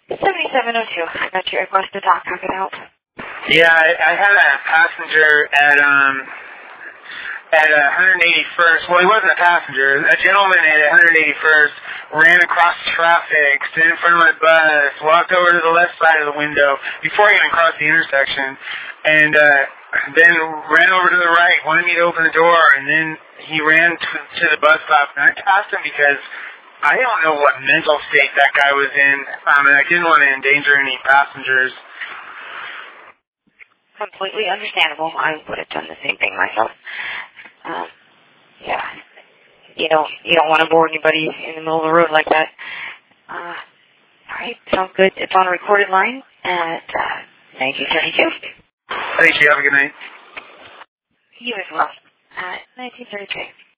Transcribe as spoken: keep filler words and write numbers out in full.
seventy-seven oh two. I got your request to talk. How can I help? Yeah, I, I had a passenger at um at uh, one eighty-first. Well, he wasn't a passenger. A gentleman at one eighty-first ran across traffic, stood in front of my bus, walked over to the left side of the window before he even crossed the intersection, and uh, then ran over to the right, wanted me to open the door, and then he ran to, to the bus stop. And I passed him because I don't know what mental state that guy was in. Um, and I didn't want to endanger any passengers. Completely understandable. I would have done the same thing myself. Um, yeah. You don't, you don't want to bore anybody in the middle of the road like that. Uh, alright, sounds good. It's on a recorded line at, uh, nineteen thirty-two. Thank you. Have a good night. You as well. At nineteen thirty-two.